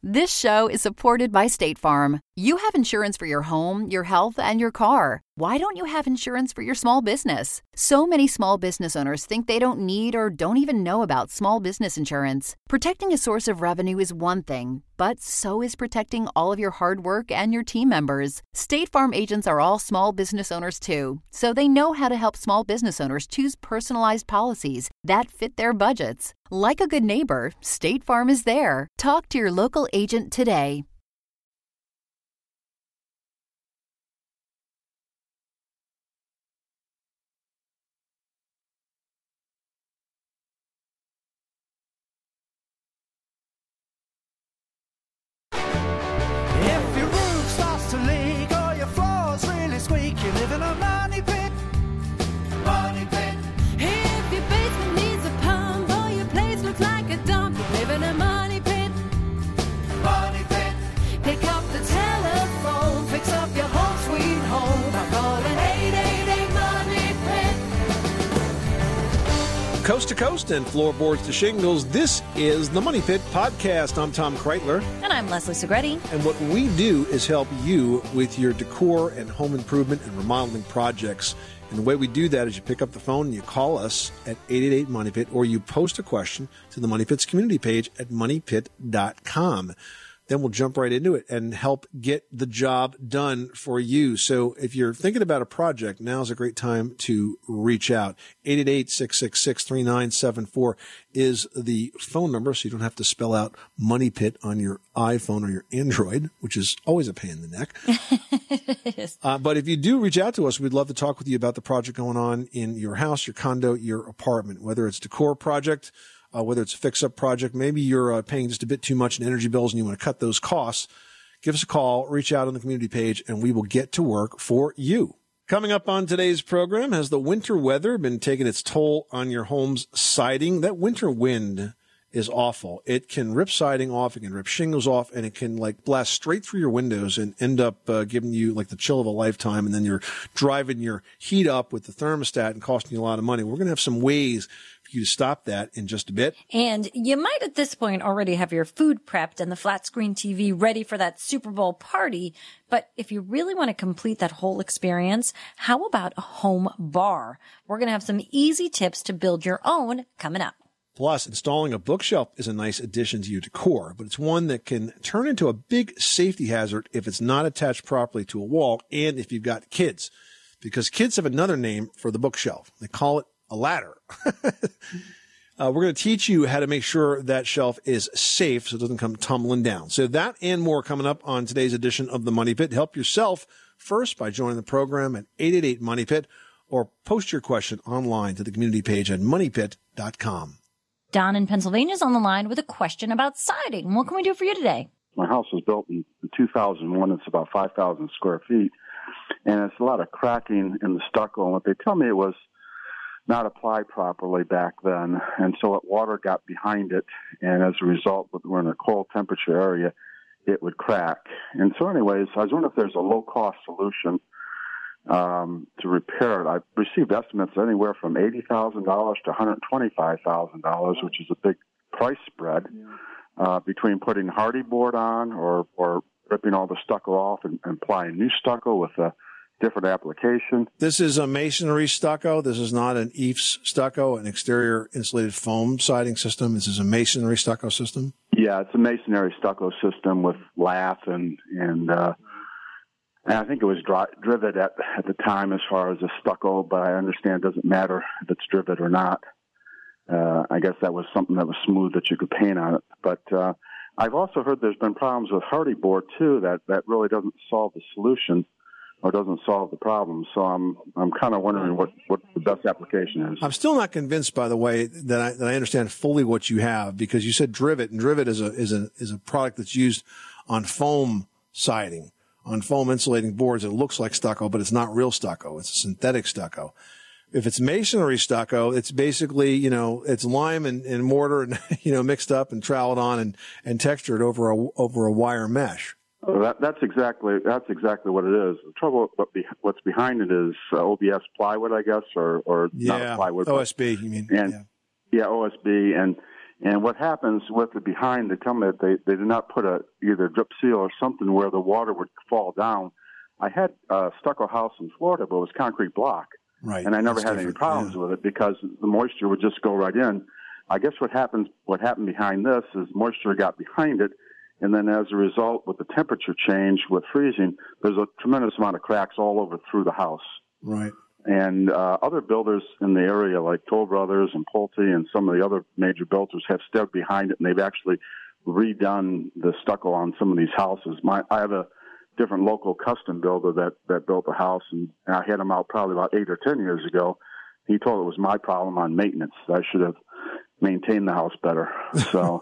This show is supported by State Farm. You have insurance for your home, your health, and your car. Why don't you have insurance for your small business? So many small business owners think they don't need or don't even know about small business insurance. Protecting a source of revenue is one thing, but so is protecting all of your hard work and your team members. State Farm agents are all small business owners too, so they know how to help small business owners choose personalized policies that fit their budgets. Like a good neighbor, State Farm is there. Talk to your local agent today. If your roof starts to leak or your floor's really squeak, you live in a money pit. Money pit. If your basement needs a pump or your place looks like a dump, you live in a money pit. Money pit. Pick up the telephone, fix up your home sweet home by calling 888 Money Pit. Coast to coast and floorboards to shingles, this is the Money Pit Podcast. I'm Tom Kreitler. And I'm Leslie Segretti. And what we do is help you with your decor and home improvement and remodeling projects. And the way we do that is you pick up the phone and you call us at 888 Money Pit, or you post a question to the Money Pit's community page at moneypit.com. Then we'll jump right into it and help get the job done for you. So if you're thinking about a project, now's a great time to reach out. 888-666-3974 is the phone number, so you don't have to spell out Money Pit on your iPhone or your Android, which is always a pain in the neck. But if you do reach out to us, we'd love to talk with you about the project going on in your house, your condo, your apartment, whether it's a decor project, whether it's a fix-up project. Maybe you're paying just a bit too much in energy bills and you want to cut those costs. Give us a call, reach out on the community page, and we will get to work for you. Coming up on today's program, has the winter weather been taking its toll on your home's siding? That winter wind is awful. It can rip siding off, it can rip shingles off, and it can blast straight through your windows and end up giving you the chill of a lifetime. And then you're driving your heat up with the thermostat and costing you a lot of money. We're going to have some ways for you to stop that in just a bit. And you might at this point already have your food prepped and the flat screen TV ready for that Super Bowl party. But if you really want to complete that whole experience, how about a home bar? We're going to have some easy tips to build your own coming up. Plus, installing a bookshelf is a nice addition to your decor, but it's one that can turn into a big safety hazard if it's not attached properly to a wall and if you've got kids, because kids have another name for the bookshelf. They call it a ladder. We're going to teach you how to make sure that shelf is safe so it doesn't come tumbling down. So that and more coming up on today's edition of the Money Pit. Help yourself first by joining the program at 888 Money Pit, or post your question online to the community page at moneypit.com. Don in Pennsylvania is on the line with a question about siding. What can we do for you today? My house was built in 2001. It's about 5,000 square feet, and it's a lot of cracking in the stucco. And what they tell me, it was not applied properly back then, and so water got behind it, and as a result, we're in a cold temperature area, it would crack. And so anyways, I was wondering if there's a low-cost solution to repair it. I've received estimates anywhere from $80,000 to $125,000, which is a big price spread between putting hardy board on or ripping all the stucco off and applying new stucco with a different application. This is a masonry stucco. This is not an EIFS stucco, an exterior insulated foam siding system. This is a masonry stucco system. Yeah, it's a masonry stucco system with lath and I think it was drivet at the time as far as the stucco, but I understand it doesn't matter if it's drivet or not. I guess that was something that was smooth that you could paint on it. But I've also heard there's been problems with hardy board, too, that really doesn't solve the solution or doesn't solve the problem. So I'm kind of wondering what the best application is. I'm still not convinced, by the way, that I understand fully what you have, because you said drivet, and drivet is a product that's used on foam siding, on foam insulating boards. It looks like stucco, but it's not real stucco. It's a synthetic stucco. If it's masonry stucco, it's basically, it's lime and mortar and, mixed up and troweled on and textured over a wire mesh. That's exactly what it is. The trouble, what's behind it is OBS plywood, I guess, or not plywood. OSB, you mean? Yeah, OSB, and And what happens with the behind, they tell me that they did not put either drip seal or something where the water would fall down. I had a stucco house in Florida, but it was concrete block. Right. And I never had any problems with it because the moisture would just go right in. I guess what happened behind this is moisture got behind it, and then as a result, with the temperature change, with freezing, there's a tremendous amount of cracks all over through the house. Right. And other builders in the area, like Toll Brothers and Pulte and some of the other major builders, have stepped behind it, and they've actually redone the stucco on some of these houses. I have a different local custom builder that built a house, and I had him out probably about 8 or 10 years ago. He told it was my problem on maintenance. I should have maintained the house better. So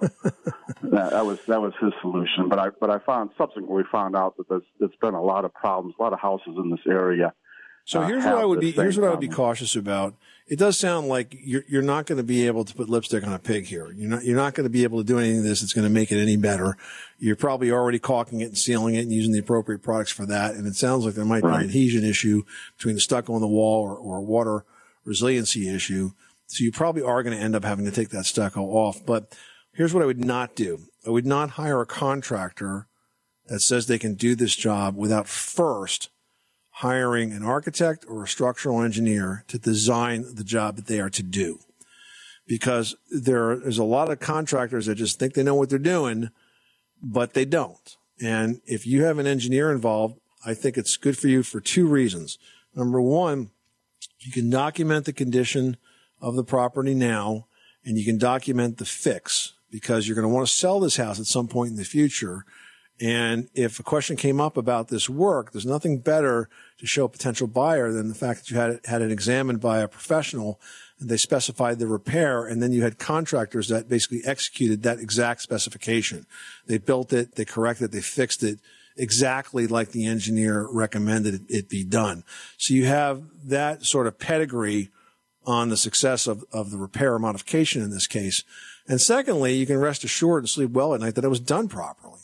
that was his solution. But I subsequently found out that there's been a lot of problems, a lot of houses in this area. So here's what I would be cautious about. It does sound like you're not going to be able to put lipstick on a pig here. You're not going to be able to do anything of this that's going to make it any better. You're probably already caulking it and sealing it and using the appropriate products for that. And it sounds like there might be an adhesion issue between the stucco on the wall or water resiliency issue. So you probably are going to end up having to take that stucco off. But here's what I would not do. I would not hire a contractor that says they can do this job without first hiring an architect or a structural engineer to design the job that they are to do. Because there's a lot of contractors that just think they know what they're doing, but they don't. And if you have an engineer involved, I think it's good for you for two reasons. Number one, you can document the condition of the property now, and you can document the fix, because you're going to want to sell this house at some point in the future. And if a question came up about this work, there's nothing better to show a potential buyer than the fact that you had it examined by a professional, and they specified the repair, and then you had contractors that basically executed that exact specification. They built it, they corrected it, they fixed it exactly like the engineer recommended it be done. So you have that sort of pedigree on the success of the repair or modification in this case. And secondly, you can rest assured and sleep well at night that it was done properly.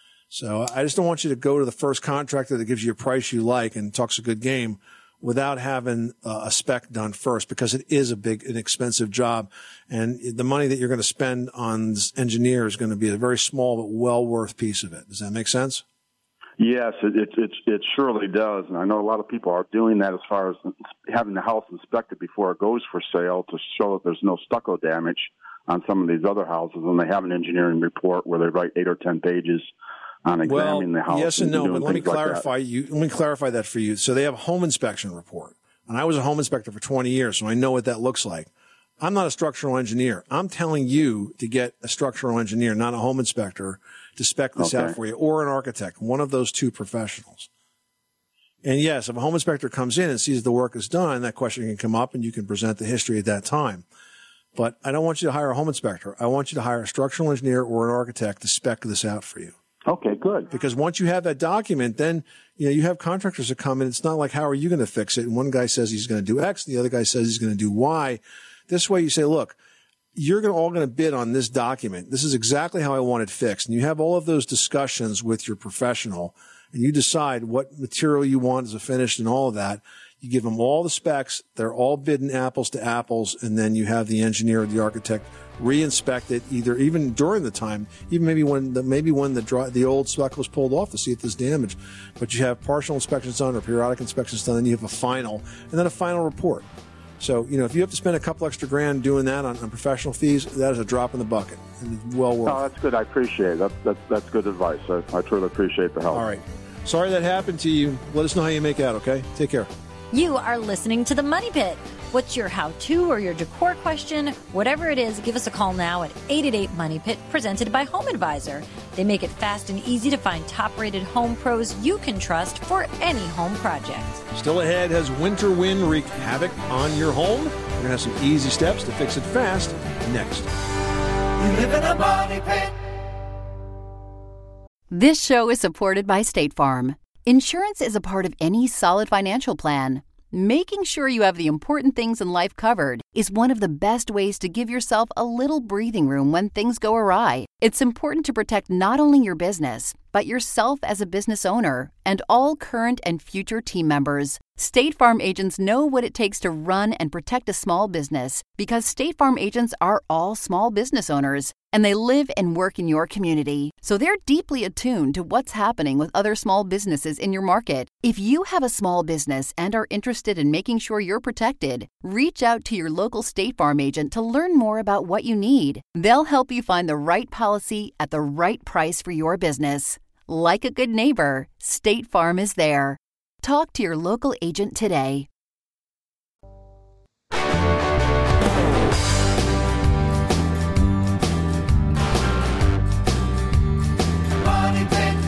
So I just don't want you to go to the first contractor that gives you a price you like and talks a good game without having a spec done first, because it is an expensive job. And the money that you're going to spend on this engineer is going to be a very small but well worth piece of it. Does that make sense? Yes, it surely does. And I know a lot of people are doing that as far as having the house inspected before it goes for sale to show that there's no stucco damage on some of these other houses. And they have an engineering report where they write 8 or 10 pages on examining the house. Yes and no, but let me clarify that for you. So they have a home inspection report. And I was a home inspector for 20 years, so I know what that looks like. I'm not a structural engineer. I'm telling you to get a structural engineer, not a home inspector, to spec this out for you, or an architect, one of those two professionals. And yes, if a home inspector comes in and sees the work is done, that question can come up and you can present the history at that time. But I don't want you to hire a home inspector. I want you to hire a structural engineer or an architect to spec this out for you. Okay, good. Because once you have that document, then you have contractors that come in. It's not like, how are you going to fix it? And one guy says he's going to do X, the other guy says he's going to do Y. This way you say, look, you're all going to bid on this document. This is exactly how I want it fixed. And you have all of those discussions with your professional, and you decide what material you want as a finish and all of that. You give them all the specs. They're all bidding apples to apples. And then you have the engineer or the architect re-inspect it, even during the time, even maybe when the old spec was pulled off to see if there's damage. But you have partial inspections done or periodic inspections done, then you have a final, and then a final report. So, if you have to spend a couple extra grand doing that on professional fees, that is a drop in the bucket. And it's well worth it. Oh, that's good. I appreciate it. That's good advice. I truly appreciate the help. All right. Sorry that happened to you. Let us know how you make out, okay? Take care. You are listening to The Money Pit. What's your how-to or your decor question? Whatever it is, give us a call now at 888-MONEY-PIT, presented by Home Advisor. They make it fast and easy to find top-rated home pros you can trust for any home project. Still ahead, has winter wind wreaked havoc on your home? We're going to have some easy steps to fix it fast next. You live in a money pit. This show is supported by State Farm. Insurance is a part of any solid financial plan. Making sure you have the important things in life covered is one of the best ways to give yourself a little breathing room when things go awry. It's important to protect not only your business, but yourself as a business owner and all current and future team members. State Farm agents know what it takes to run and protect a small business because State Farm agents are all small business owners and they live and work in your community. So they're deeply attuned to what's happening with other small businesses in your market. If you have a small business and are interested in making sure you're protected, reach out to your local State Farm agent to learn more about what you need. They'll help you find the right policy at the right price for your business. Like a good neighbor, State Farm is there. Talk to your local agent today. Money Pit.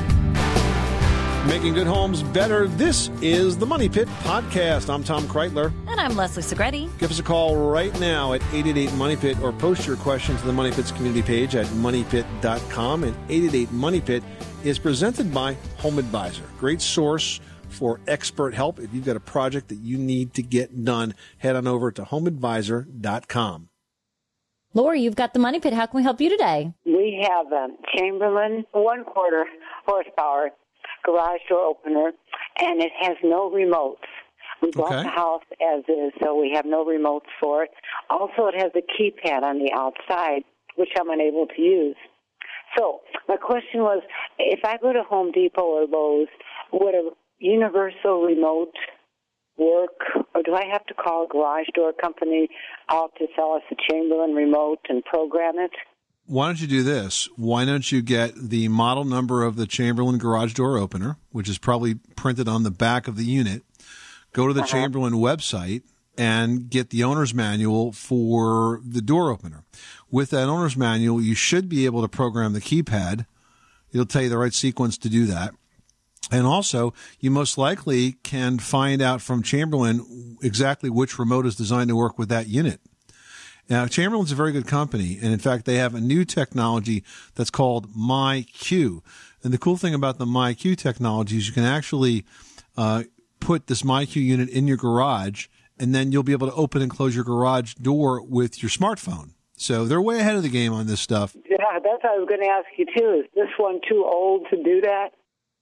Making good homes better. This is the Money Pit Podcast. I'm Tom Kreitler. And I'm Leslie Segretti. Give us a call right now at 888-MONEY-PIT or post your question to the Money Pit's community page at moneypit.com. And 888-MONEY-PIT is presented by Home Advisor. Great source for expert help. If you've got a project that you need to get done, head on over to homeadvisor.com. Lori, you've got the Money Pit. How can we help you today? We have a Chamberlain 1/4 horsepower garage door opener, and it has no remotes. We bought Okay. the house as is, so we have no remotes for it. Also, it has a keypad on the outside, which I'm unable to use. So my question was, if I go to Home Depot or Lowe's, would a universal remote work, or do I have to call a garage door company out to sell us a Chamberlain remote and program it? Why don't you do this? Why don't you get the model number of the Chamberlain garage door opener, which is probably printed on the back of the unit, go to the Chamberlain website and get the owner's manual for the door opener. With that owner's manual, you should be able to program the keypad. It'll tell you the right sequence to do that. And also, you most likely can find out from Chamberlain exactly which remote is designed to work with that unit. Now, Chamberlain's a very good company, and in fact, they have a new technology that's called MyQ. And the cool thing about the MyQ technology is you can actually put this MyQ unit in your garage, and then you'll be able to open and close your garage door with your smartphone. So they're way ahead of the game on this stuff. Yeah, that's what I was going to ask you, too. Is this one too old to do that?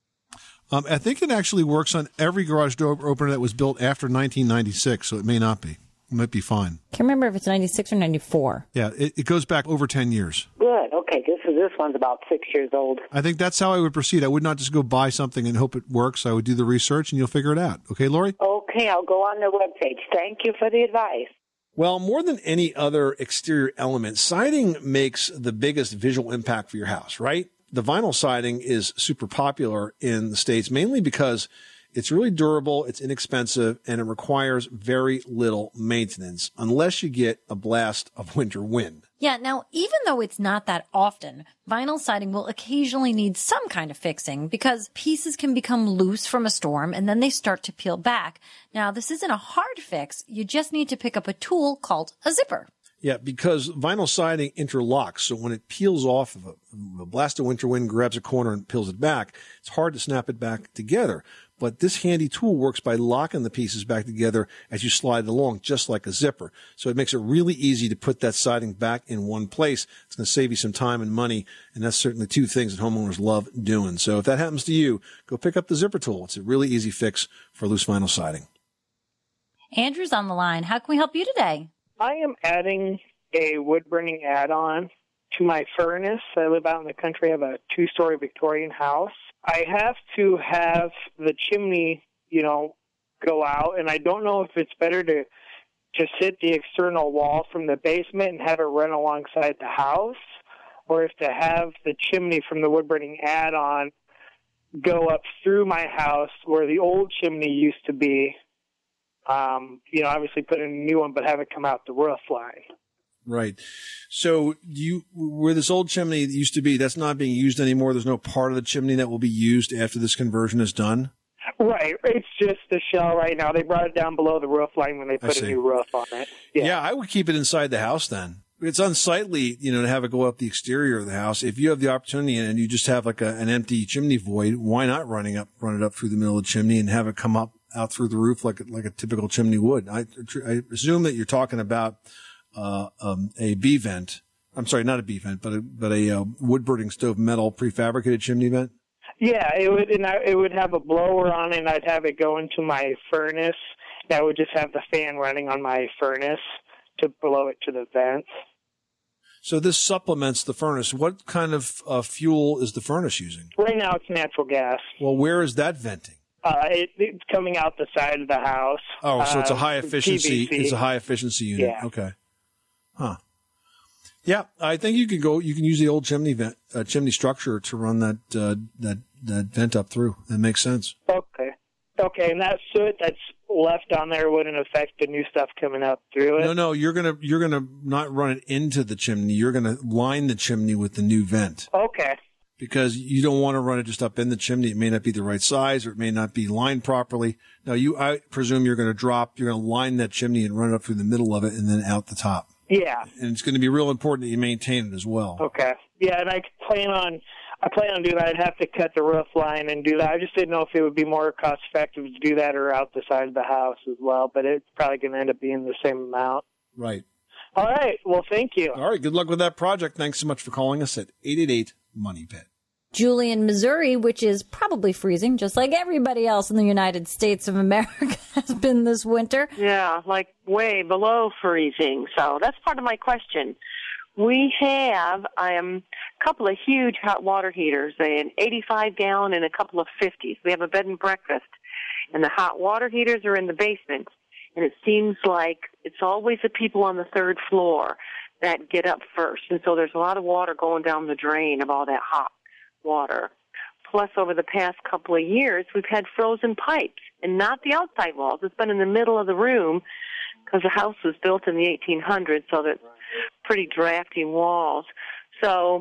I think it actually works on every garage door opener that was built after 1996, so it may not be. It might be fine. Can't remember if it's 96 or 94. Yeah, it goes back over 10 years. Good. Okay, this one's about 6 years old. I think that's how I would proceed. I would not just go buy something and hope it works. I would do the research, and you'll figure it out. Okay, Lori? Okay, I'll go on their webpage. Thank you for the advice. Well, more than any other exterior element, siding makes the biggest visual impact for your house, right? The vinyl siding is super popular in the States, mainly because it's really durable, it's inexpensive, and it requires very little maintenance, unless you get a blast of winter wind. Yeah, now, even though it's not that often, vinyl siding will occasionally need some kind of fixing because pieces can become loose from a storm and then they start to peel back. Now, this isn't a hard fix. You just need to pick up a tool called a zipper. Yeah, because vinyl siding interlocks, so when it peels off of a blast of winter wind, grabs a corner and peels it back, it's hard to snap it back together. But this handy tool works by locking the pieces back together as you slide it along, just like a zipper. So it makes it really easy to put that siding back in one place. It's going to save you some time and money, and that's certainly two things that homeowners love doing. So if that happens to you, go pick up the zipper tool. It's a really easy fix for loose vinyl siding. Andrew's on the line. How can we help you today? I am adding a wood-burning add-on to my furnace. I live out in the country. I have a 2-story Victorian house. I have to have the chimney, go out, and I don't know if it's better to just hit the external wall from the basement and have it run alongside the house, or if to have the chimney from the wood-burning add-on go up through my house where the old chimney used to be. Obviously put in a new one, but have it come out the roof line. Right. So where this old chimney used to be, that's not being used anymore. There's no part of the chimney that will be used after this conversion is done? Right. It's just the shell right now. They brought it down below the roof line when they put a new roof on it. Yeah, I would keep it inside the house then. It's unsightly, to have it go up the exterior of the house. If you have the opportunity and you just have like an empty chimney void, why not run it up through the middle of the chimney and have it come up out through the roof like a typical chimney would. I assume that you're talking about a B vent. I'm sorry, not a B vent, but a wood burning stove metal prefabricated chimney vent. Yeah, it would, and it would have a blower on it, and I'd have it go into my furnace. And I would just have the fan running on my furnace to blow it to the vents. So this supplements the furnace. What kind of fuel is the furnace using? Right now, it's natural gas. Well, where is that venting? It's coming out the side of the house. Oh, so it's a high efficiency. PVC. It's a high efficiency unit. Yeah. Okay. Huh. Yeah, I think you can use the old chimney vent, chimney structure to run that vent up through. That makes sense. Okay, and that soot that's left on there wouldn't affect the new stuff coming up through it? No, you're gonna not run it into the chimney. You're gonna line the chimney with the new vent. Okay. Because you don't want to run it just up in the chimney. It may not be the right size, or it may not be lined properly. Now, I presume you're going to line that chimney and run it up through the middle of it and then out the top. Yeah. And it's going to be real important that you maintain it as well. Okay. Yeah, and I plan on doing that. I'd have to cut the roof line and do that. I just didn't know if it would be more cost effective to do that or out the side of the house as well, but it's probably going to end up being the same amount. Right. All right. Well, thank you. All right. Good luck with that project. Thanks so much for calling us at 888-MONEY-PIT. Julie in Missouri, which is probably freezing, just like everybody else in the United States of America has been this winter. Yeah, like way below freezing. So that's part of my question. We have a couple of huge hot water heaters, an 85-gallon and a couple of 50s. We have a bed and breakfast, and the hot water heaters are in the basement. And it seems like it's always the people on the third floor that get up first. And so there's a lot of water going down the drain of all that hot water. Plus, over the past couple of years, we've had frozen pipes, and not the outside walls. It's been in the middle of the room because the house was built in the 1800s, so that's pretty drafty walls. So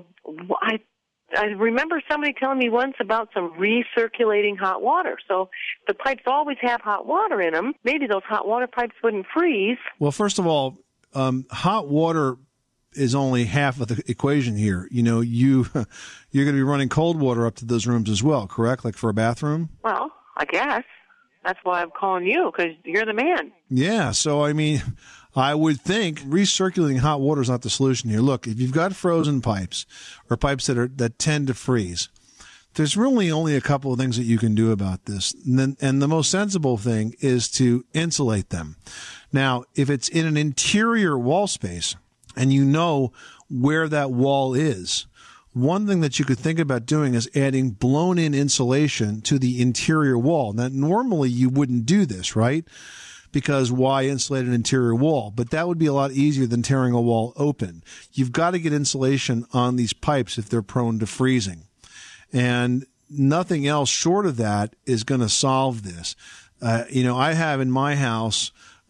I remember somebody telling me once about some recirculating hot water. So the pipes always have hot water in them. Maybe those hot water pipes wouldn't freeze. Well, first of all, hot water is only half of the equation here. You know, you're going to be running cold water up to those rooms as well, correct? Like for a bathroom? Well, I guess. That's why I'm calling you, because you're the man. Yeah. So, I mean, I would think recirculating hot water is not the solution here. Look, if you've got frozen pipes or pipes that tend to freeze, there's really only a couple of things that you can do about this. And the most sensible thing is to insulate them. Now, if it's in an interior wall space, and you know where that wall is, one thing that you could think about doing is adding blown-in insulation to the interior wall. Now, normally you wouldn't do this, right? Because why insulate an interior wall? But that would be a lot easier than tearing a wall open. You've got to get insulation on these pipes if they're prone to freezing. And nothing else short of that is going to solve this. I have in my house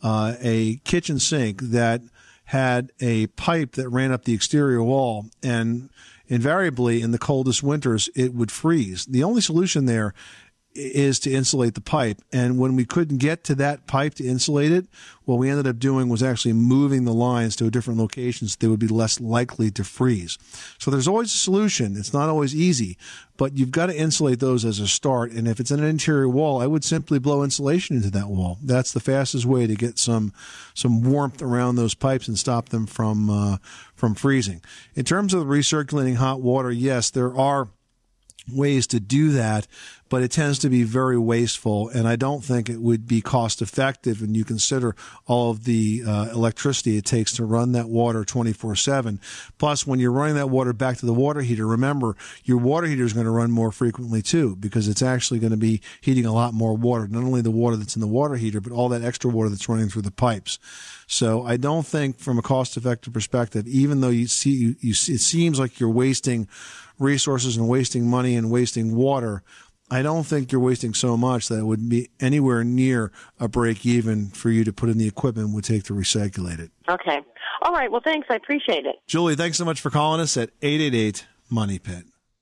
a kitchen sink that had a pipe that ran up the exterior wall, and invariably in the coldest winters, it would freeze. The only solution there is to insulate the pipe. And when we couldn't get to that pipe to insulate it, what we ended up doing was actually moving the lines to a different location so they would be less likely to freeze. So there's always a solution. It's not always easy, but you've got to insulate those as a start. And if it's in an interior wall, I would simply blow insulation into that wall. That's the fastest way to get some warmth around those pipes and stop them from freezing. In terms of recirculating hot water, yes, there are ways to do that, but it tends to be very wasteful, and I don't think it would be cost effective when you consider all of the electricity it takes to run that water 24/7. Plus, when you're running that water back to the water heater, remember, your water heater is going to run more frequently too, because it's actually going to be heating a lot more water, not only the water that's in the water heater, but all that extra water that's running through the pipes. So I don't think from a cost-effective perspective, even though it seems like you're wasting resources and wasting money and wasting water, I don't think you're wasting so much that it would be anywhere near a break even for you to put in the equipment it would take to recirculate it. Okay. All right. Well, thanks. I appreciate it. Julie, thanks so much for calling us at 888-MONEY-PIT.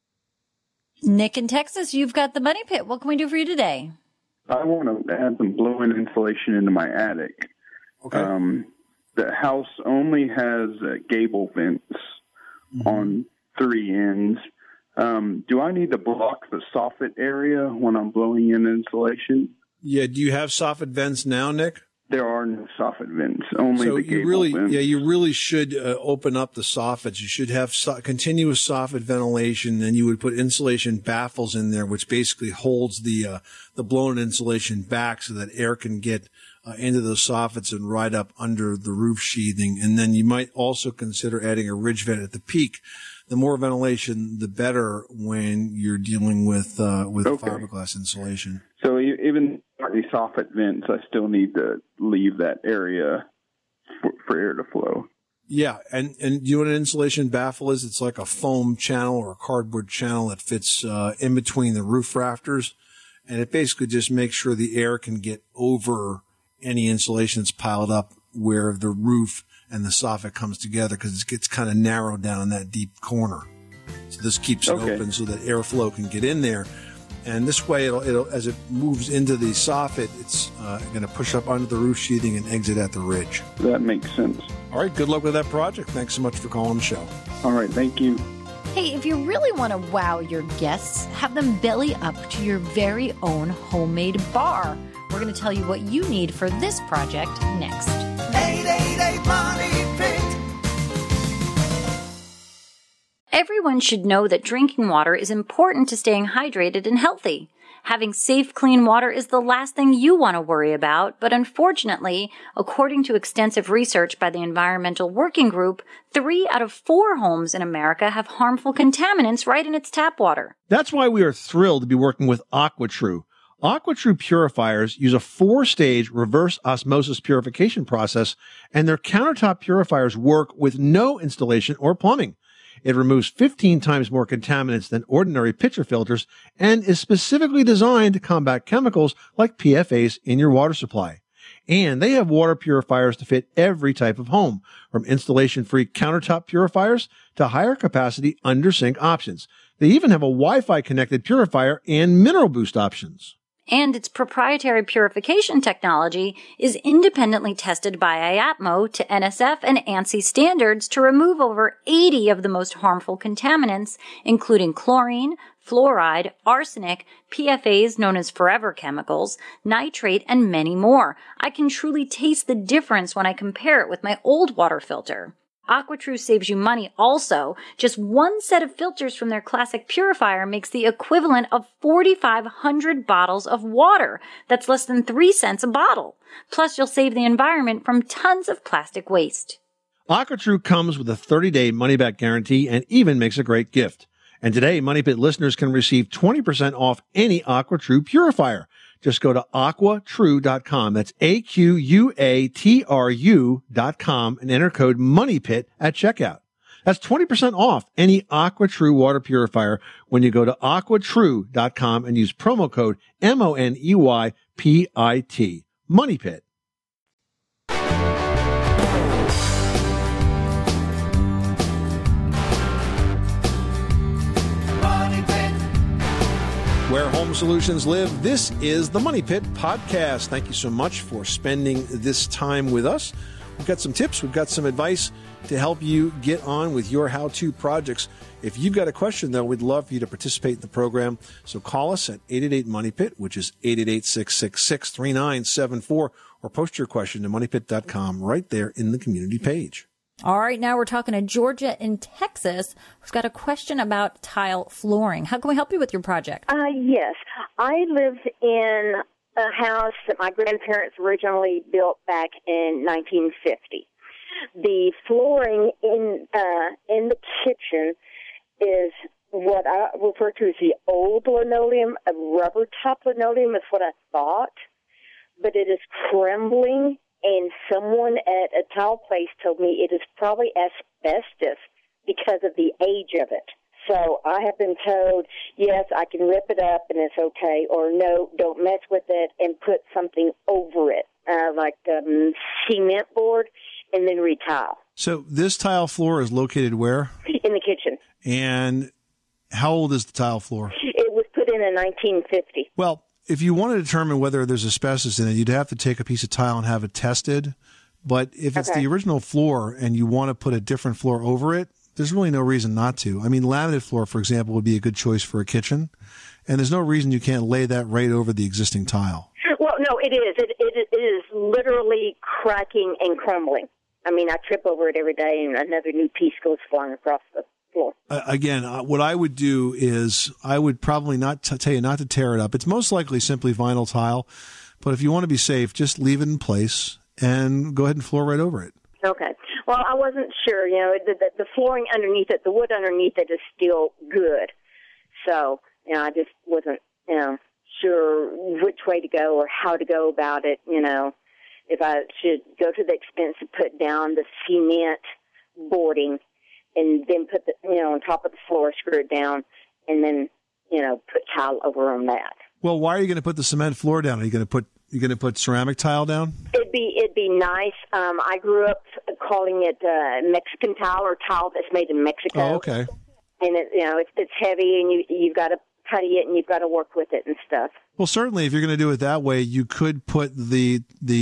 Nick in Texas, you've got the Money Pit. What can we do for you today? I want to add some blow-in insulation into my attic. Okay. The house only has gable vents on 3 ends. Do I need to block the soffit area when I'm blowing in insulation? Yeah. Do you have soffit vents now, Nick? There are no soffit vents, only So the gable vents. you really should open up the soffits. You should have continuous soffit ventilation, and you would put insulation baffles in there, which basically holds the blown insulation back so that air can get into those soffits and ride up under the roof sheathing. And then you might also consider adding a ridge vent at the peak. The more ventilation, the better when you're dealing with fiberglass insulation. So even the soffit vents, I still need to leave that area for air to flow. Yeah, and do you know what an insulation baffle is? It's like a foam channel or a cardboard channel that fits in between the roof rafters, and it basically just makes sure the air can get over any insulation that's piled up where the roof and the soffit comes together, because it gets kind of narrowed down in that deep corner. So this keeps it open so that airflow can get in there. And this way, it'll as it moves into the soffit, it's going to push up onto the roof sheathing and exit at the ridge. That makes sense. All right, good luck with that project. Thanks so much for calling the show. All right, thank you. Hey, if you really want to wow your guests, have them belly up to your very own homemade bar. We're going to tell you what you need for this project next. 888 Money Pit. Everyone should know that drinking water is important to staying hydrated and healthy. Having safe, clean water is the last thing you want to worry about, but unfortunately, according to extensive research by the Environmental Working Group, 3 out of 4 homes in America have harmful contaminants right in its tap water. That's why we are thrilled to be working with AquaTrue. AquaTrue purifiers use a 4-stage reverse osmosis purification process, and their countertop purifiers work with no installation or plumbing. It removes 15 times more contaminants than ordinary pitcher filters and is specifically designed to combat chemicals like PFAS in your water supply. And they have water purifiers to fit every type of home, from installation-free countertop purifiers to higher capacity under-sink options. They even have a Wi-Fi connected purifier and mineral boost options. And its proprietary purification technology is independently tested by IAPMO to NSF and ANSI standards to remove over 80 of the most harmful contaminants, including chlorine, fluoride, arsenic, PFAS known as forever chemicals, nitrate, and many more. I can truly taste the difference when I compare it with my old water filter. AquaTrue saves you money also. Just one set of filters from their classic purifier makes the equivalent of 4,500 bottles of water. That's less than 3 cents a bottle. Plus, you'll save the environment from tons of plastic waste. AquaTrue comes with a 30-day money-back guarantee and even makes a great gift. And today, Money Pit listeners can receive 20% off any AquaTrue purifier. Just go to aquatrue.com. That's AQUATRU.com and enter code MONEYPIT at checkout. That's 20% off any AquaTrue water purifier when you go to aquatrue.com and use promo code MONEYPIT. Money Pit. Where home solutions live, this is the Money Pit Podcast. Thank you so much for spending this time with us. We've got some tips, we've got some advice to help you get on with your how-to projects. If you've got a question, though, we'd love for you to participate in the program. So call us at 888-MONEY-PIT, which is 888-666-3974, or post your question to moneypit.com right there in the community page. All right, now we're talking to Georgia in Texas, who's got a question about tile flooring. How can we help you with your project? Yes. I live in a house that my grandparents originally built back in 1950. The flooring in the kitchen is what I refer to as the old linoleum. A rubber top linoleum is what I thought, but it is crumbling. And someone at a tile place told me it is probably asbestos because of the age of it. So I have been told, yes, I can rip it up and it's okay, or no, don't mess with it and put something over it, like cement board, and then retile. So this tile floor is located where? In the kitchen. And how old is the tile floor? It was put in 1950. Well, if you want to determine whether there's asbestos in it, you'd have to take a piece of tile and have it tested. But if it's the original floor and you want to put a different floor over it, there's really no reason not to. I mean, laminate floor, for example, would be a good choice for a kitchen. And there's no reason you can't lay that right over the existing tile. Well, it is. It is literally cracking and crumbling. I mean, I trip over it every day, and another new piece goes flying across the floor. Again, what I would do is I would probably not tell you not to tear it up. It's most likely simply vinyl tile, but if you want to be safe, just leave it in place and go ahead and floor right over it. Okay. Well, I wasn't sure. You know, the flooring underneath it, the wood underneath it is still good. So, you know, I just wasn't, you know, sure which way to go or how to go about it, you know. If I should go to the expense of put down the cement boarding and then put the, you know, on top of the floor, screw it down, and then, you know, put tile over on that. Well, why are you going to put the cement floor down? Are you going to put ceramic tile down? It'd be nice. I grew up calling it Mexican tile or tile that's made in Mexico. Oh, okay. And it, you know, it's heavy, and you've got to putty it, and you've got to work with it and stuff. Well, certainly, if you're going to do it that way, you could put the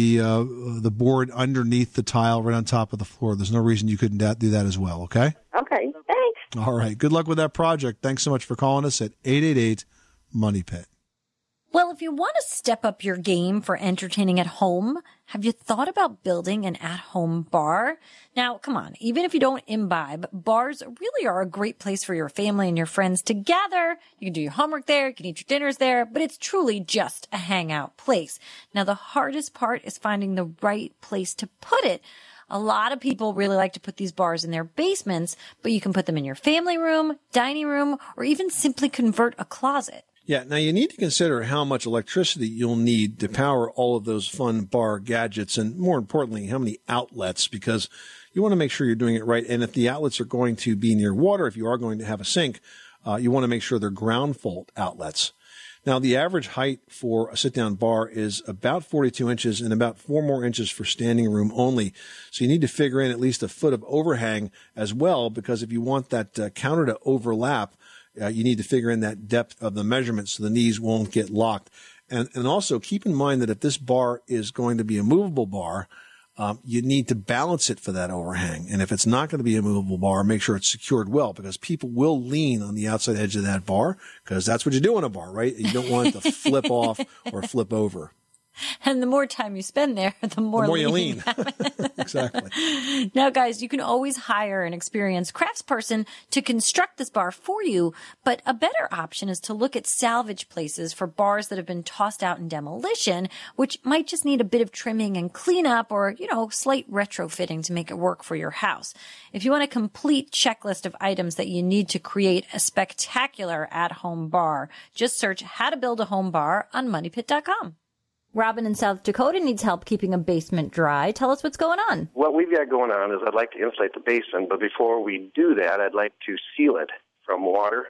board underneath the tile, right on top of the floor. There's no reason you couldn't do that as well. Okay. Okay. Thanks. All right. Good luck with that project. Thanks so much for calling us at 888-MONEY-PIT. Well, if you want to step up your game for entertaining at home, have you thought about building an at-home bar? Now, come on, even if you don't imbibe, bars really are a great place for your family and your friends to gather. You can do your homework there, you can eat your dinners there, but it's truly just a hangout place. Now, the hardest part is finding the right place to put it. A lot of people really like to put these bars in their basements, but you can put them in your family room, dining room, or even simply convert a closet. Yeah, now you need to consider how much electricity you'll need to power all of those fun bar gadgets, and more importantly, how many outlets, because you want to make sure you're doing it right. And if the outlets are going to be near water, if you are going to have a sink, you want to make sure they're ground fault outlets. Now, the average height for a sit-down bar is about 42 inches and about 4 more inches for standing room only. So you need to figure in at least a foot of overhang as well, because if you want that counter to overlap, you need to figure in that depth of the measurement so the knees won't get locked. And also keep in mind that if this bar is going to be a movable bar, you need to balance it for that overhang. And if it's not going to be a movable bar, make sure it's secured well, because people will lean on the outside edge of that bar, because that's what you do in a bar, right? You don't want it to flip off or flip over. And the more time you spend there, the more you lean. Exactly. Now, guys, you can always hire an experienced craftsperson to construct this bar for you, but a better option is to look at salvage places for bars that have been tossed out in demolition, which might just need a bit of trimming and cleanup or, you know, slight retrofitting to make it work for your house. If you want a complete checklist of items that you need to create a spectacular at-home bar, just search how to build a home bar on MoneyPit.com. Robin in South Dakota needs help keeping a basement dry. Tell us what's going on. What we've got going on is I'd like to insulate the basement, but before we do that, I'd like to seal it from water.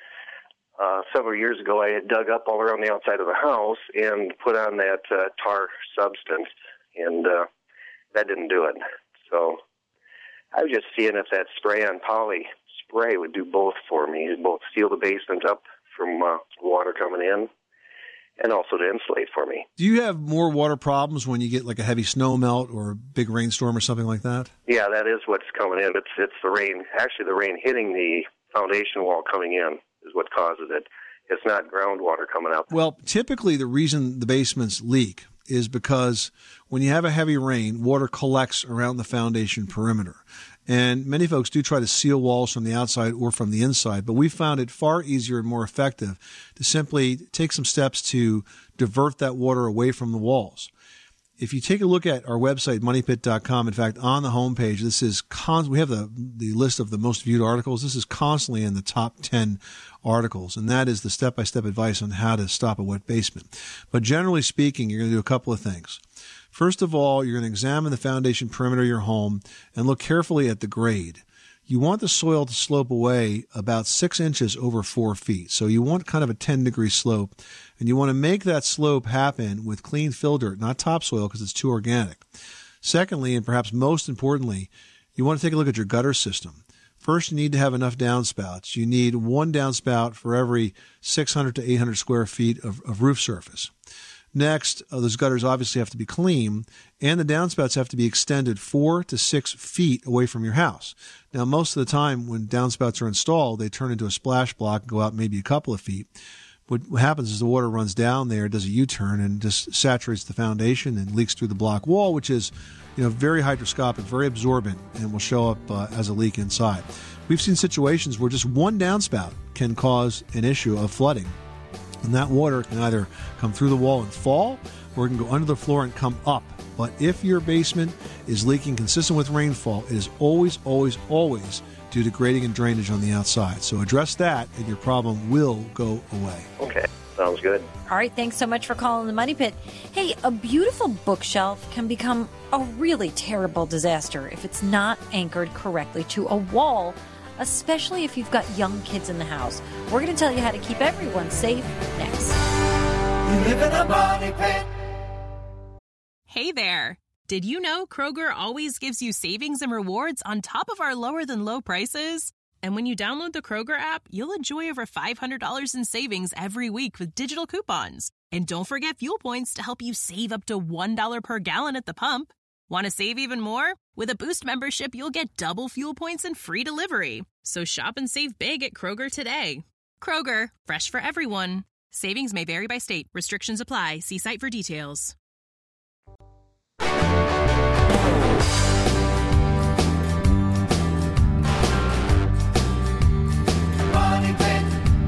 Several years ago, I had dug up all around the outside of the house and put on that tar substance, and that didn't do it. So I was just seeing if that spray-on poly spray would do both for me, both seal the basement up from water coming in, and also to insulate for me. Do you have more water problems when you get like a heavy snow melt or a big rainstorm or something like that? Yeah, that is what's coming in. It's the rain. Actually, the rain hitting the foundation wall coming in is what causes it. It's not groundwater coming out. Well, typically the reason the basements leak is because when you have a heavy rain, water collects around the foundation perimeter. And many folks do try to seal walls from the outside or from the inside, but we found it far easier and more effective to simply take some steps to divert that water away from the walls. If you take a look at our website, MoneyPit.com, in fact, on the homepage, this is we have the list of the most viewed articles. This is constantly in the top 10 articles, and that is the step-by-step advice on how to stop a wet basement. But generally speaking, you're going to do a couple of things. First of all, you're going to examine the foundation perimeter of your home and look carefully at the grade. You want the soil to slope away about 6 inches over 4 feet. So you want kind of a 10-degree slope, and you want to make that slope happen with clean fill dirt, not topsoil because it's too organic. Secondly, and perhaps most importantly, you want to take a look at your gutter system. First, you need to have enough downspouts. You need one downspout for every 600 to 800 square feet of roof surface. Next, those gutters obviously have to be clean, and the downspouts have to be extended 4 to 6 feet away from your house. Now, most of the time when downspouts are installed, they turn into a splash block and go out maybe a couple of feet. what happens is the water runs down there, does a U-turn, and just saturates the foundation and leaks through the block wall, which is, very hydroscopic, very absorbent, and will show up as a leak inside. We've seen situations where just one downspout can cause an issue of flooding, and that water can either come through the wall and fall, or it can go under the floor and come up. But if your basement is leaking consistent with rainfall, it is always, always, always due to grading and drainage on the outside. So address that, and your problem will go away. Okay, sounds good. All right, thanks so much for calling the Money Pit. Hey, a beautiful bookshelf can become a really terrible disaster if it's not anchored correctly to a wall, especially if you've got young kids in the house. We're going to tell you how to keep everyone safe next. You live in a money pit. Hey there! Did you know Kroger always gives you savings and rewards on top of our lower-than-low prices? And when you download the Kroger app, you'll enjoy over $500 in savings every week with digital coupons. And don't forget fuel points to help you save up to $1 per gallon at the pump. Want to save even more? With a Boost membership, you'll get double fuel points and free delivery. So shop and save big at Kroger today. Kroger, fresh for everyone. Savings may vary by state. Restrictions apply. See site for details. Money Pit.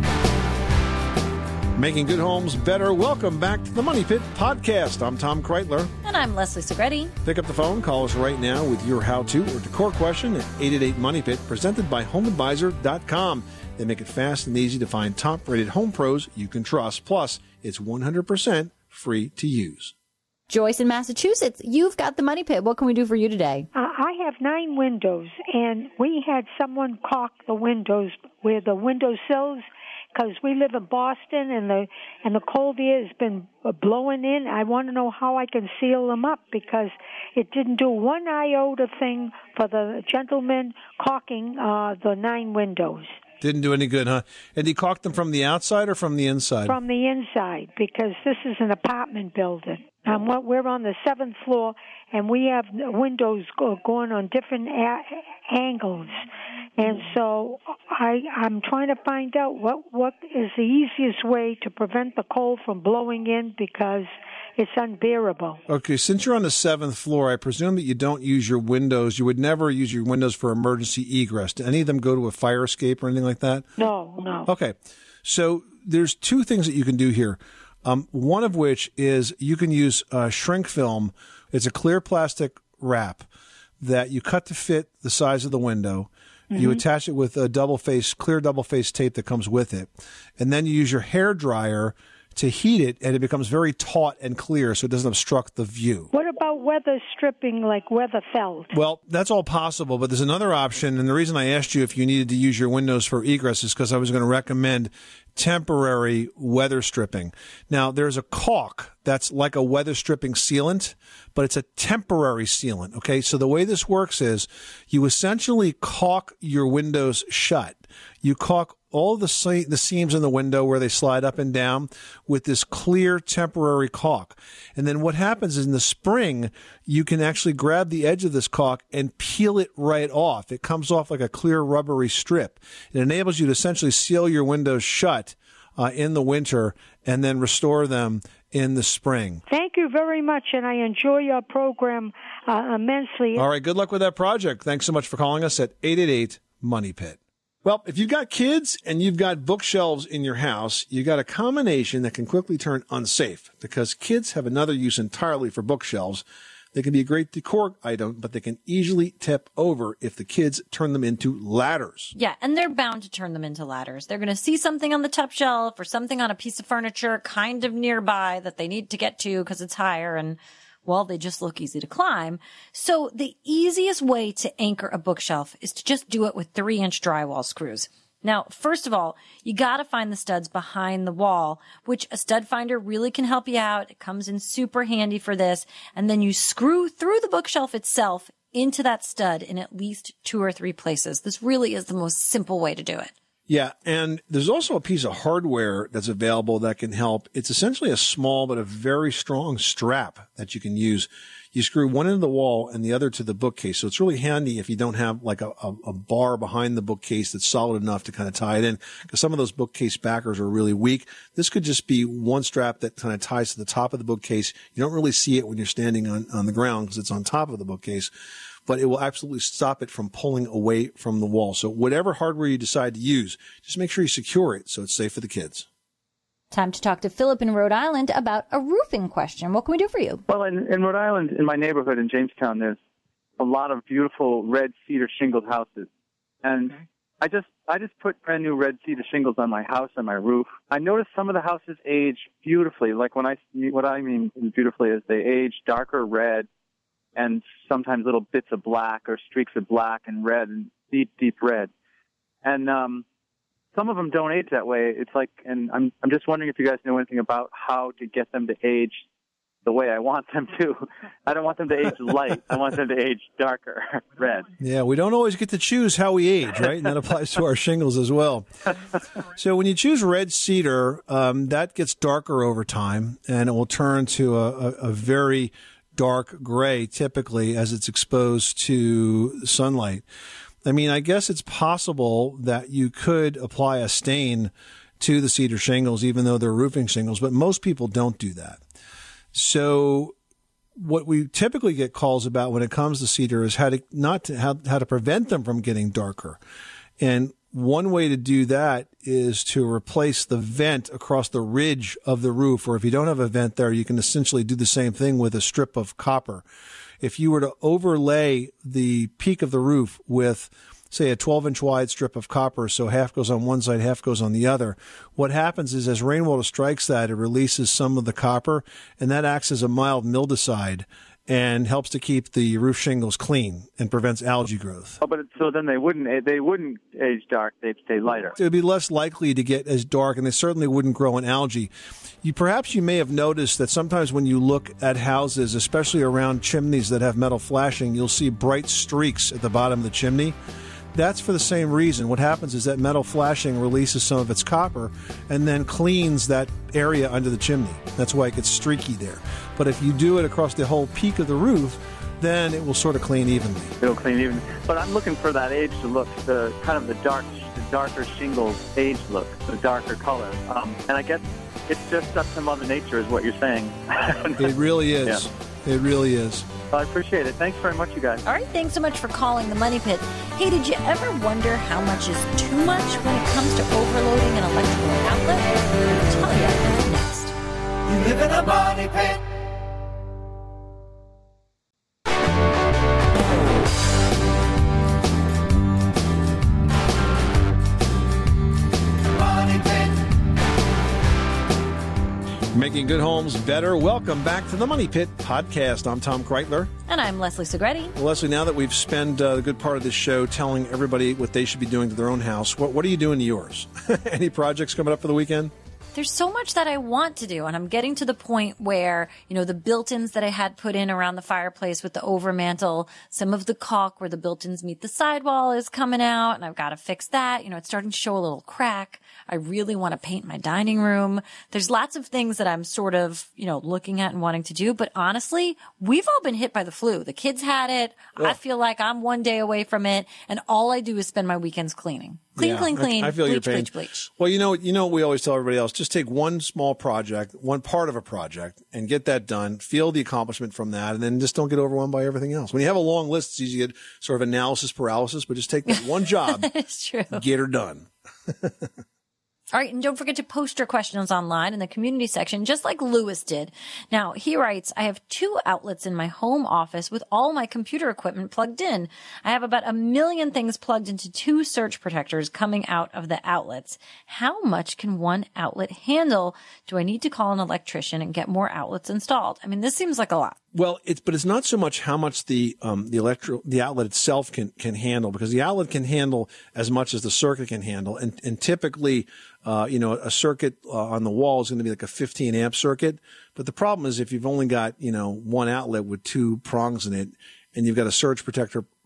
Making good homes better. Welcome back to the Money Pit Podcast. I'm Tom Kreitler. And I'm Leslie Segretti. Pick up the phone, call us right now with your how-to or decor question at 888-MONEY-PIT, presented by HomeAdvisor.com. They make it fast and easy to find top-rated home pros you can trust. Plus, it's 100% free to use. Joyce in Massachusetts, you've got the Money Pit. What can we do for you today? I have 9 windows, and we had someone caulk the windows where the window sills, because we live in Boston, and the cold air has been blowing in. I want to know how I can seal them up, because it didn't do one iota thing for the gentleman caulking the 9 windows. Didn't do any good, huh? And he caulked them from the outside or from the inside? From the inside, because this is an apartment building. We're on the 7th floor, and we have windows going on different angles. And so I'm trying to find out what is the easiest way to prevent the cold from blowing in, because it's unbearable. Okay, since you're on the 7th floor, I presume that you don't use your windows. You would never use your windows for emergency egress. Do any of them go to a fire escape or anything like that? No. Okay, so there's 2 things that you can do here. One of which is you can use shrink film. It's a clear plastic wrap that you cut to fit the size of the window. Mm-hmm. You attach it with a clear double-face tape that comes with it. And then you use your hair dryer to heat it, and it becomes very taut and clear so it doesn't obstruct the view. What about weather stripping, like weather felt? Well, that's all possible, but there's another option, and the reason I asked you if you needed to use your windows for egress is because I was going to recommend temporary weather stripping. Now, there's a caulk that's like a weather stripping sealant, but it's a temporary sealant, okay? So the way this works is you essentially caulk your windows shut. You caulk all the seams in the window where they slide up and down with this clear temporary caulk. And then what happens is in the spring, you can actually grab the edge of this caulk and peel it right off. It comes off like a clear rubbery strip. It enables you to essentially seal your windows shut in the winter and then restore them in the spring. Thank you very much, and I enjoy your program immensely. All right, good luck with that project. Thanks so much for calling us at 888-MONEY-PIT. Well, if you've got kids and you've got bookshelves in your house, you got a combination that can quickly turn unsafe, because kids have another use entirely for bookshelves. They can be a great decor item, but they can easily tip over if the kids turn them into ladders. Yeah, and they're bound to turn them into ladders. They're going to see something on the top shelf or something on a piece of furniture kind of nearby that they need to get to because it's higher, and well, they just look easy to climb. So the easiest way to anchor a bookshelf is to just do it with 3-inch drywall screws. Now, first of all, you got to find the studs behind the wall, which a stud finder really can help you out. It comes in super handy for this. And then you screw through the bookshelf itself into that stud in at least 2 or 3 places. This really is the most simple way to do it. Yeah, and there's also a piece of hardware that's available that can help. It's essentially a small but a very strong strap that you can use. You screw one into the wall and the other to the bookcase. So it's really handy if you don't have like a bar behind the bookcase that's solid enough to kind of tie it in, because some of those bookcase backers are really weak. This could just be one strap that kind of ties to the top of the bookcase. You don't really see it when you're standing on the ground because it's on top of the bookcase, but it will absolutely stop it from pulling away from the wall. So whatever hardware you decide to use, just make sure you secure it so it's safe for the kids. Time to talk to Philip in Rhode Island about a roofing question. What can we do for you? Well, in Rhode Island, in my neighborhood in Jamestown, there's a lot of beautiful red cedar shingled houses. And I just put brand new red cedar shingles on my house and my roof. I noticed some of the houses age beautifully. Like what I mean beautifully is they age darker red and sometimes little bits of black or streaks of black and red and deep, deep red. And some of them don't age that way. It's like, and I'm just wondering if you guys know anything about how to get them to age the way I want them to. I don't want them to age light. I want them to age darker red. Yeah, we don't always get to choose how we age, right? And that applies to our shingles as well. So when you choose red cedar, that gets darker over time, and it will turn to a very dark gray typically as it's exposed to sunlight. I mean, I guess it's possible that you could apply a stain to the cedar shingles, even though they're roofing shingles, but most people don't do that. So what we typically get calls about when it comes to cedar is how to prevent them from getting darker. And one way to do that is to replace the vent across the ridge of the roof, or if you don't have a vent there, you can essentially do the same thing with a strip of copper. If you were to overlay the peak of the roof with, say, a 12-inch wide strip of copper, so half goes on one side, half goes on the other, what happens is as rainwater strikes that, it releases some of the copper, and that acts as a mild mildewcide and helps to keep the roof shingles clean and prevents algae growth. Oh, but so then they wouldn't age dark. They'd stay lighter. It would be less likely to get as dark, and they certainly wouldn't grow in algae. Perhaps you may have noticed that sometimes when you look at houses, especially around chimneys that have metal flashing, you'll see bright streaks at the bottom of the chimney. That's for the same reason. What happens is that metal flashing releases some of its copper and then cleans that area under the chimney. That's why it gets streaky there. But if you do it across the whole peak of the roof, then it will sort of clean evenly. It'll clean evenly. But I'm looking for that age to look, the kind of the darker shingles age look, the darker color. And I guess it's just up to Mother Nature is what you're saying. It really is. Yeah. It really is. Well, I appreciate it. Thanks very much, you guys. All right, thanks so much for calling the Money Pit. Hey, did you ever wonder how much is too much when it comes to overloading an electrical outlet? I'll tell you next. You live in a money pit. Making good homes better. Welcome back to the Money Pit podcast. I'm Tom Kreitler. And I'm Leslie Segretti. Well, Leslie, now that we've spent a good part of this show telling everybody what they should be doing to their own house, what are you doing to yours? Any projects coming up for the weekend? There's so much that I want to do, and I'm getting to the point where, the built-ins that I had put in around the fireplace with the overmantel, some of the caulk where the built-ins meet the sidewall is coming out, and I've got to fix that. It's starting to show a little crack. I really want to paint my dining room. There's lots of things that I'm sort of, looking at and wanting to do, but honestly, we've all been hit by the flu. The kids had it. Yeah. I feel like I'm one day away from it, and all I do is spend my weekends cleaning. Clean. I feel your pain. Bleach. Well, you know, we always tell everybody else, just take one small project, one part of a project, and get that done. Feel the accomplishment from that, and then just don't get overwhelmed by everything else. When you have a long list, it's easy to get sort of analysis paralysis, but just take that one job, it's true. Get her done. All right, and don't forget to post your questions online in the community section, just like Lewis did. Now, he writes, I have 2 outlets in my home office with all my computer equipment plugged in. I have about 1 million things plugged into 2 surge protectors coming out of the outlets. How much can one outlet handle? Do I need to call an electrician and get more outlets installed? I mean, this seems like a lot. Well, it's not so much how much the outlet itself can handle, because the outlet can handle as much as the circuit can handle, and typically, a circuit on the wall is going to be like a 15 amp circuit. But the problem is if you've only got one outlet with 2 prongs in it, and you've got a surge protector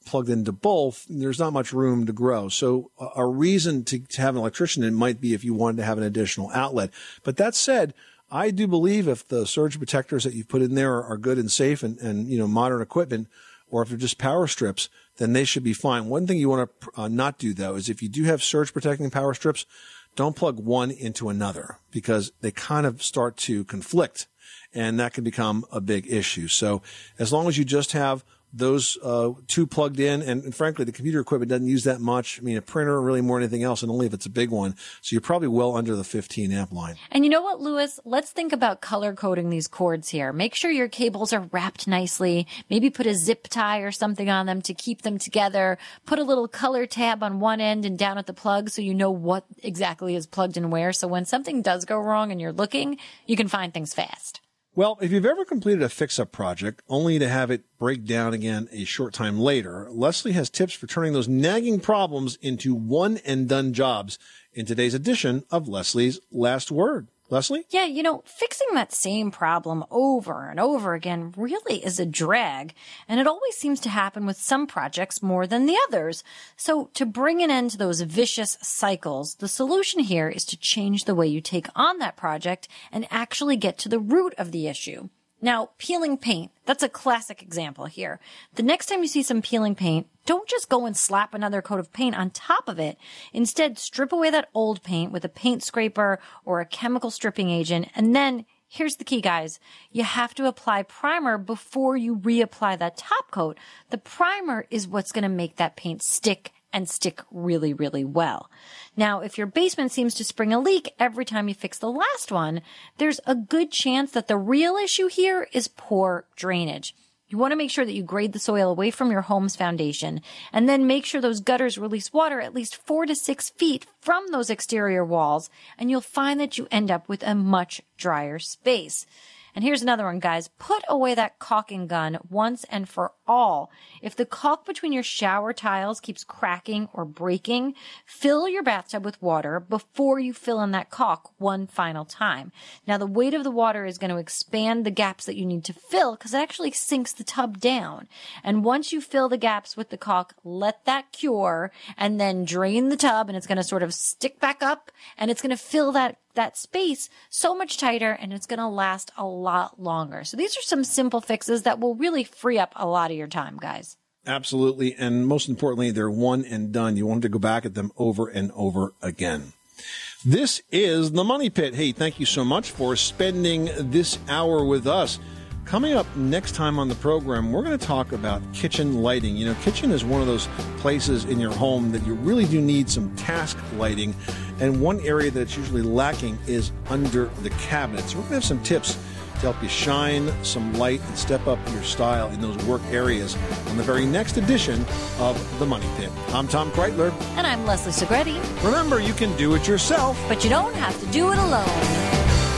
plugged into both, there's not much room to grow. So a reason to have an electrician, it might be if you wanted to have an additional outlet. But that said, I do believe if the surge protectors that you've put in there are good and safe and modern equipment, or if they're just power strips, then they should be fine. One thing you want to not do, though, is if you do have surge protecting power strips, don't plug one into another because they kind of start to conflict, and that can become a big issue. So as long as you just have those two plugged in, and frankly, the computer equipment doesn't use that much. I mean, a printer really more than anything else, and only if it's a big one. So you're probably well under the 15 amp line. And you know what, Louis? Let's think about color coding these cords here. Make sure your cables are wrapped nicely. Maybe put a zip tie or something on them to keep them together. Put a little color tab on one end and down at the plug so you know what exactly is plugged in where. So when something does go wrong and you're looking, you can find things fast. Well, if you've ever completed a fix-up project only to have it break down again a short time later, Leslie has tips for turning those nagging problems into one-and-done jobs in today's edition of Leslie's Last Word. Leslie? Yeah, fixing that same problem over and over again really is a drag, and it always seems to happen with some projects more than the others. So to bring an end to those vicious cycles, the solution here is to change the way you take on that project and actually get to the root of the issue. Now, peeling paint, that's a classic example here. The next time you see some peeling paint, don't just go and slap another coat of paint on top of it. Instead, strip away that old paint with a paint scraper or a chemical stripping agent. And then, here's the key, guys. You have to apply primer before you reapply that top coat. The primer is what's going to make that paint stick and stick really, really well. Now, if your basement seems to spring a leak every time you fix the last one, there's a good chance that the real issue here is poor drainage. You want to make sure that you grade the soil away from your home's foundation, and then make sure those gutters release water at least 4 to 6 feet from those exterior walls, and you'll find that you end up with a much drier space. And here's another one, guys. Put away that caulking gun once and for all. If the caulk between your shower tiles keeps cracking or breaking, fill your bathtub with water before you fill in that caulk one final time. Now, the weight of the water is going to expand the gaps that you need to fill because it actually sinks the tub down. And once you fill the gaps with the caulk, let that cure and then drain the tub, and it's going to sort of stick back up, and it's going to fill that space so much tighter, and it's going to last a lot longer. So these are some simple fixes that will really free up a lot of your time, guys. Absolutely. And most importantly, they're one and done. You want to go back at them over and over again. This is The Money Pit. Hey, thank you so much for spending this hour with us. Coming up next time on the program, we're going to talk about kitchen lighting. Kitchen is one of those places in your home that you really do need some task lighting. And one area that's usually lacking is under the cabinets. We're going to have some tips to help you shine some light and step up your style in those work areas on the very next edition of The Money Pit. I'm Tom Kreitler. And I'm Leslie Segretti. Remember, you can do it yourself, but you don't have to do it alone.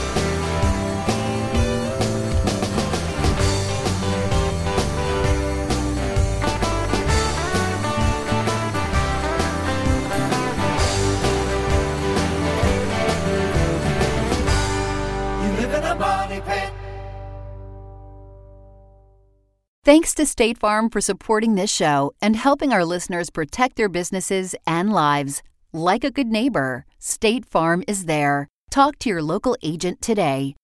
Thanks to State Farm for supporting this show and helping our listeners protect their businesses and lives. Like a good neighbor, State Farm is there. Talk to your local agent today.